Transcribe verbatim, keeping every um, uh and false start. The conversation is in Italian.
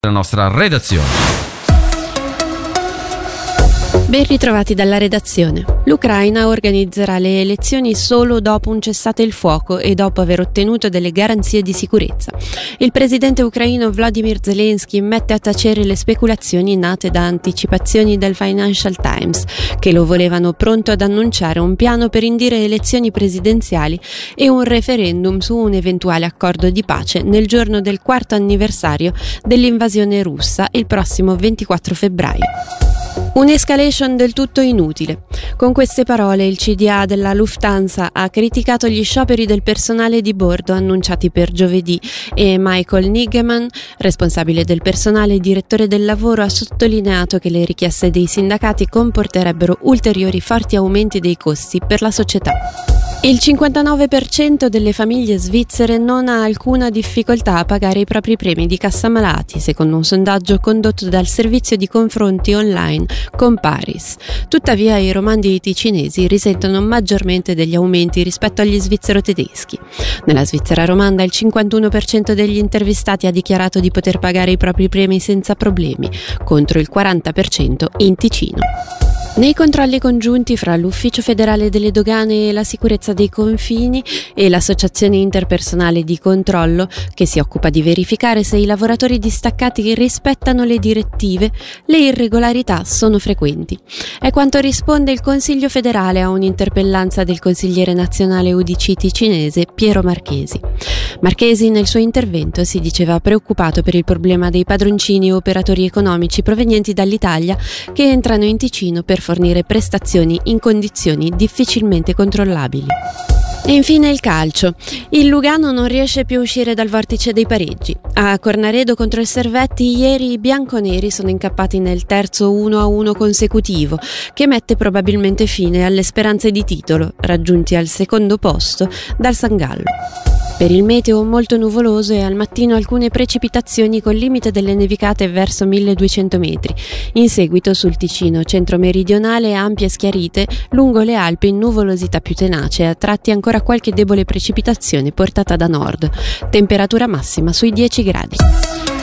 la nostra redazione. Ben ritrovati dalla redazione. L'Ucraina organizzerà le elezioni solo dopo un cessate il fuoco e dopo aver ottenuto delle garanzie di sicurezza. Il presidente ucraino Volodymyr Zelensky mette a tacere le speculazioni nate da anticipazioni del Financial Times, che lo volevano pronto ad annunciare un piano per indire elezioni presidenziali e un referendum su un eventuale accordo di pace nel giorno del quarto anniversario dell'invasione russa, il prossimo ventiquattro febbraio. Un'escalation del tutto inutile. Con queste parole il C D A della Lufthansa ha criticato gli scioperi del personale di bordo annunciati per giovedì e Michael Nigemann, responsabile del personale e direttore del lavoro, ha sottolineato che le richieste dei sindacati comporterebbero ulteriori forti aumenti dei costi per la società. Il cinquantanove per cento delle famiglie svizzere non ha alcuna difficoltà a pagare i propri premi di cassamalati, secondo un sondaggio condotto dal servizio di confronti online Comparis. Tuttavia i romandi e i ticinesi risentono maggiormente degli aumenti rispetto agli svizzero tedeschi. Nella Svizzera romanda il cinquantuno per cento degli intervistati ha dichiarato di poter pagare i propri premi senza problemi, contro il quaranta per cento in Ticino. Nei controlli congiunti fra l'Ufficio federale delle dogane e la sicurezza dei confini e l'Associazione interpersonale di controllo, che si occupa di verificare se i lavoratori distaccati rispettano le direttive, le irregolarità sono frequenti. È quanto risponde il Consiglio federale a un'interpellanza del consigliere nazionale U D C ticinese Piero Marchesi. Marchesi nel suo intervento si diceva preoccupato per il problema dei padroncini e operatori economici provenienti dall'Italia che entrano in Ticino per fornire prestazioni in condizioni difficilmente controllabili. E infine il calcio. Il Lugano non riesce più a uscire dal vortice dei pareggi. A Cornaredo contro il Servetti ieri i bianconeri sono incappati nel terzo uno a uno consecutivo, che mette probabilmente fine alle speranze di titolo, raggiunti al secondo posto dal San Gallo. Per il meteo molto nuvoloso e al mattino alcune precipitazioni con limite delle nevicate verso milleduecento metri. In seguito sul Ticino centro-meridionale ampie schiarite, lungo le Alpi nuvolosità più tenace, a tratti ancora qualche debole precipitazione portata da nord. Temperatura massima sui dieci gradi.